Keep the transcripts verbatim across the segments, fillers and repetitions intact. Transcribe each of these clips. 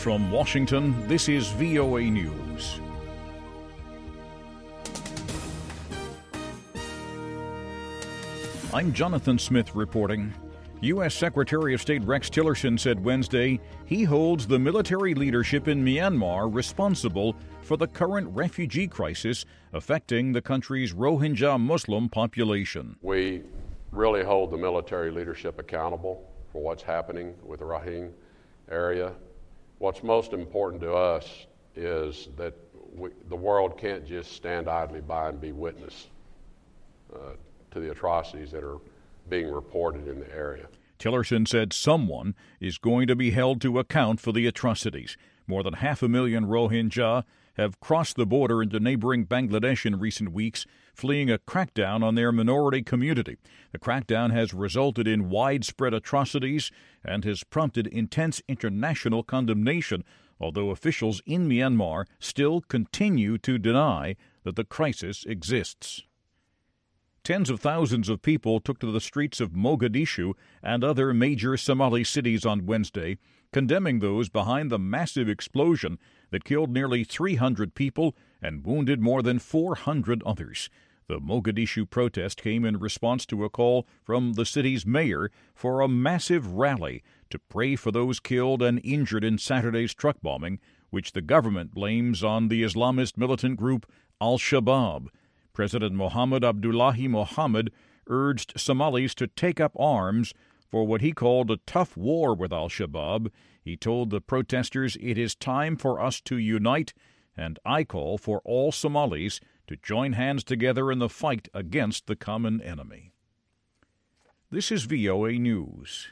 from Washington, this is V O A News. I'm Jonathan Smith reporting. U S. Secretary of State Rex Tillerson said Wednesday he holds the military leadership in Myanmar responsible for the current refugee crisis affecting the country's Rohingya Muslim population. We really hold the military leadership accountable for what's happening with the Rohingya area. What's most important to us is that we, the world can't just stand idly by and be witness uh, to the atrocities that are being reported in the area. Tillerson said someone is going to be held to account for the atrocities. More than half a million Rohingya have crossed the border into neighboring Bangladesh in recent weeks, fleeing a crackdown on their minority community. The crackdown has resulted in widespread atrocities and has prompted intense international condemnation, although officials in Myanmar still continue to deny that the crisis exists. Tens of thousands of people took to the streets of Mogadishu and other major Somali cities on Wednesday, condemning those behind the massive explosion that killed nearly three hundred people and wounded more than four hundred others. The Mogadishu protest came in response to a call from the city's mayor for a massive rally to pray for those killed and injured in Saturday's truck bombing, which the government blames on the Islamist militant group Al-Shabaab. President Mohammed Abdullahi Mohammed urged Somalis to take up arms for what he called a tough war with Al-Shabaab. He told the protesters, "It is time for us to unite, and I call for all Somalis to join hands together in the fight against the common enemy." This is V O A News.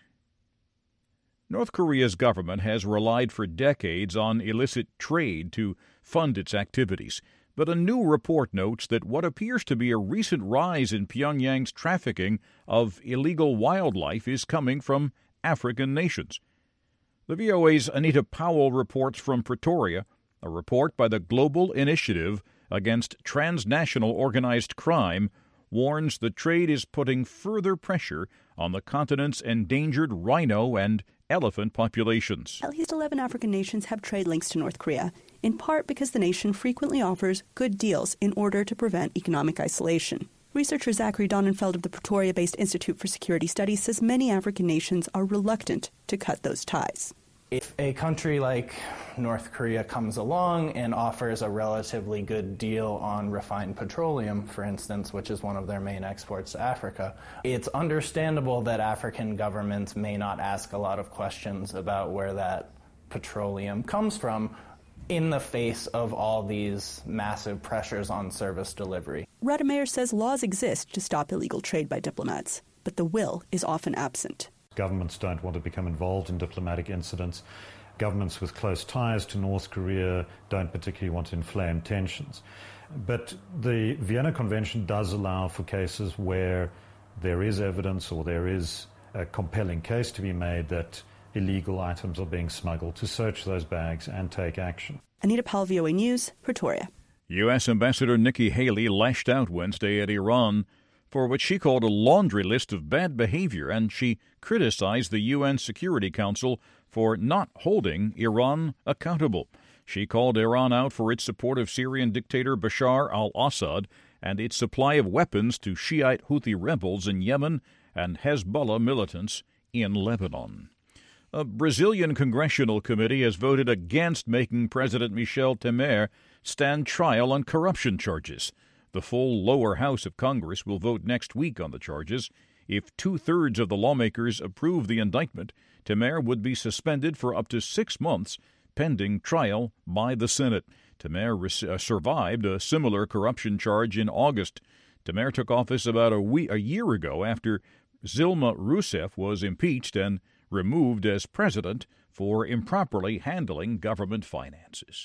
North Korea's government has relied for decades on illicit trade to fund its activities. But a new report notes that what appears to be a recent rise in Pyongyang's trafficking of illegal wildlife is coming from African nations. The V O A's Anita Powell reports from Pretoria, a report by the Global Initiative Against Transnational Organized Crime warns the trade is putting further pressure on the continent's endangered rhino and elephant populations. At least eleven African nations have trade links to North Korea, in part because the nation frequently offers good deals in order to prevent economic isolation. Researcher Zachary Donenfeld of the Pretoria-based Institute for Security Studies says many African nations are reluctant to cut those ties. If a country like North Korea comes along and offers a relatively good deal on refined petroleum, for instance, which is one of their main exports to Africa, it's understandable that African governments may not ask a lot of questions about where that petroleum comes from in the face of all these massive pressures on service delivery. Rademeyer says laws exist to stop illegal trade by diplomats, but the will is often absent. Governments don't want to become involved in diplomatic incidents. Governments with close ties to North Korea don't particularly want to inflame tensions. But the Vienna Convention does allow for cases where there is evidence or there is a compelling case to be made that illegal items are being smuggled, to search those bags and take action. Anita Powell, V O A News, Pretoria. U S. Ambassador Nikki Haley lashed out Wednesday at Iran for what she called a laundry list of bad behavior, and she criticized the U N Security Council for not holding Iran accountable. She called Iran out for its support of Syrian dictator Bashar al-Assad and its supply of weapons to Shiite Houthi rebels in Yemen and Hezbollah militants in Lebanon. A Brazilian congressional committee has voted against making President Michel Temer stand trial on corruption charges. The full lower house of Congress will vote next week on the charges. If two-thirds of the lawmakers approve the indictment, Temer would be suspended for up to six months, pending trial by the Senate. Temer res- uh, survived a similar corruption charge in August. Temer took office about a, week, a year ago after Dilma Rousseff was impeached and removed as president for improperly handling government finances.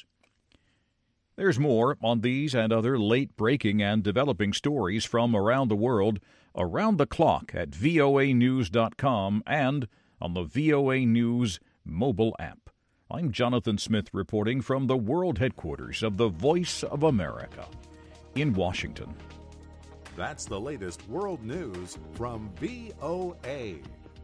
There's more on these and other late-breaking and developing stories from around the world, around the clock at V O A news dot com and on the V O A News mobile app. I'm Jonathan Smith reporting from the world headquarters of the Voice of America in Washington. That's the latest world news from V O A.